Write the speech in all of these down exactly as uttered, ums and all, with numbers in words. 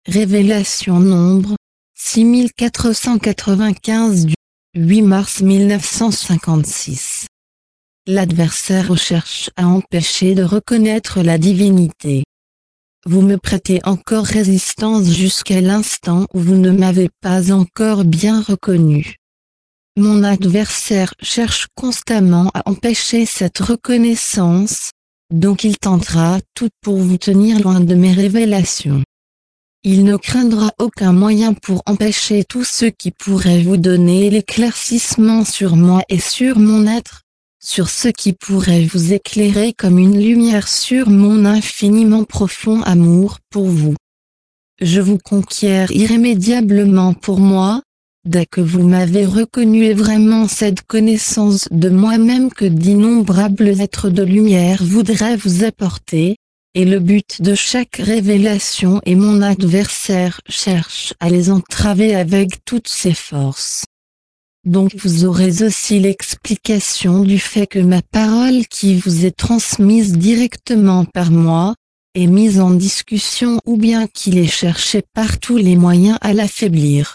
Révélation nombre six mille quatre cent quatre-vingt-quinze du huit mars mille neuf cent cinquante-six. L'adversaire cherche à empêcher de reconnaître la divinité. Vous me prêtez encore résistance jusqu'à l'instant où vous ne m'avez pas encore bien reconnu. Mon adversaire cherche constamment à empêcher cette reconnaissance, donc il tentera tout pour vous tenir loin de mes révélations. Il ne craindra aucun moyen pour empêcher tout ce qui pourrait vous donner l'éclaircissement sur moi et sur mon être, sur ce qui pourrait vous éclairer comme une lumière sur mon infiniment profond amour pour vous. Je vous conquiers irrémédiablement pour moi, dès que vous m'avez reconnu, et vraiment cette connaissance de moi-même que d'innombrables êtres de lumière voudraient vous apporter, et le but de chaque révélation, et mon adversaire cherche à les entraver avec toutes ses forces. Donc vous aurez aussi l'explication du fait que ma parole qui vous est transmise directement par moi, est mise en discussion ou bien qu'il est cherché par tous les moyens à l'affaiblir.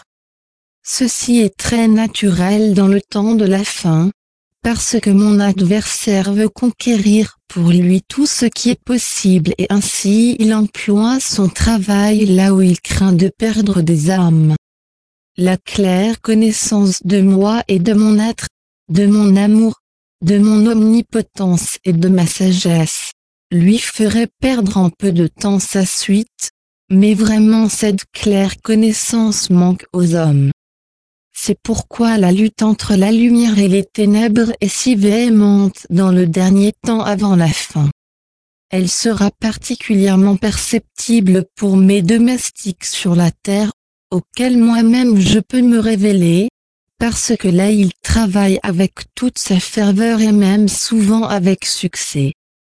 Ceci est très naturel dans le temps de la fin, parce que mon adversaire veut conquérir pour lui tout ce qui est possible et ainsi il emploie son travail là où il craint de perdre des âmes. La claire connaissance de moi et de mon être, de mon amour, de mon omnipotence et de ma sagesse, lui ferait perdre en peu de temps sa suite, mais vraiment cette claire connaissance manque aux hommes. C'est pourquoi la lutte entre la lumière et les ténèbres est si véhémente dans le dernier temps avant la fin. Elle sera particulièrement perceptible pour mes domestiques sur la terre, auxquels moi-même je peux me révéler, parce que là ils travaillent avec toute sa ferveur et même souvent avec succès.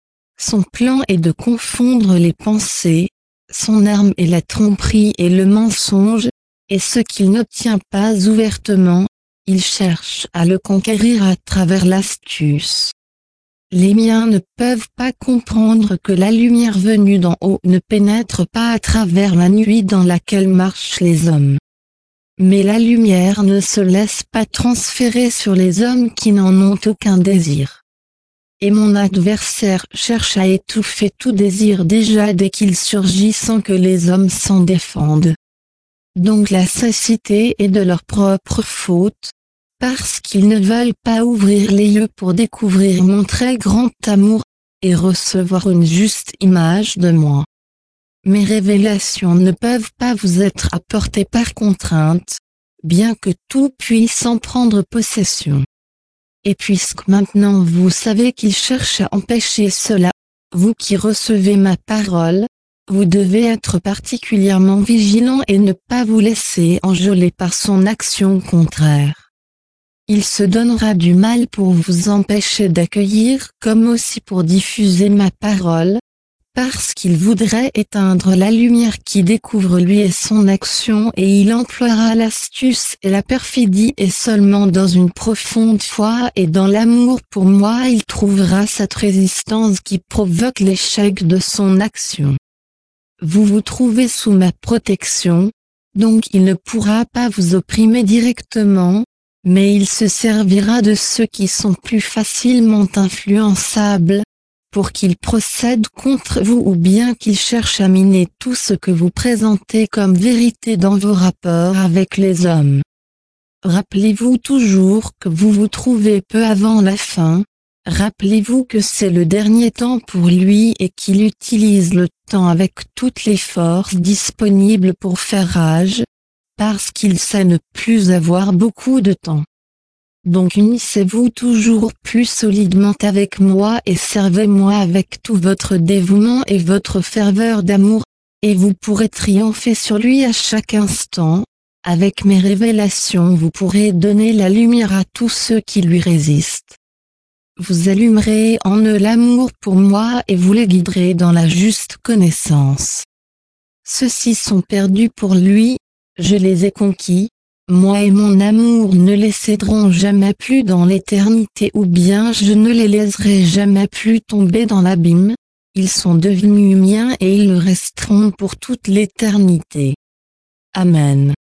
Son plan est de confondre les pensées, son arme est la tromperie et le mensonge, et ce qu'il n'obtient pas ouvertement, il cherche à le conquérir à travers l'astuce. Les miens ne peuvent pas comprendre que la lumière venue d'en haut ne pénètre pas à travers la nuit dans laquelle marchent les hommes. Mais la lumière ne se laisse pas transférer sur les hommes qui n'en ont aucun désir. Et mon adversaire cherche à étouffer tout désir déjà dès qu'il surgit sans que les hommes s'en défendent. Donc la cécité est de leur propre faute, parce qu'ils ne veulent pas ouvrir les yeux pour découvrir mon très grand amour, et recevoir une juste image de moi. Mes révélations ne peuvent pas vous être apportées par contrainte, bien que tout puisse en prendre possession. Et puisque maintenant vous savez qu'il cherche à empêcher cela, vous qui recevez ma parole, vous devez être particulièrement vigilant et ne pas vous laisser enjôler par son action contraire. Il se donnera du mal pour vous empêcher d'accueillir comme aussi pour diffuser ma parole, parce qu'il voudrait éteindre la lumière qui découvre lui et son action et il emploiera l'astuce et la perfidie et seulement dans une profonde foi et dans l'amour pour moi il trouvera cette résistance qui provoque l'échec de son action. Vous vous trouvez sous ma protection, donc il ne pourra pas vous opprimer directement, mais il se servira de ceux qui sont plus facilement influençables, pour qu'il procède contre vous ou bien qu'il cherche à miner tout ce que vous présentez comme vérité dans vos rapports avec les hommes. Rappelez-vous toujours que vous vous trouvez peu avant la fin. Rappelez-vous que c'est le dernier temps pour lui et qu'il utilise le temps avec toutes les forces disponibles pour faire rage, parce qu'il sait ne plus avoir beaucoup de temps. Donc unissez-vous toujours plus solidement avec moi et servez-moi avec tout votre dévouement et votre ferveur d'amour, et vous pourrez triompher sur lui à chaque instant. Avec mes révélations vous pourrez donner la lumière à tous ceux qui lui résistent. Vous allumerez en eux l'amour pour moi et vous les guiderez dans la juste connaissance. Ceux-ci sont perdus pour lui, je les ai conquis, moi et mon amour ne les céderont jamais plus dans l'éternité ou bien je ne les laisserai jamais plus tomber dans l'abîme, ils sont devenus miens et ils le resteront pour toute l'éternité. Amen.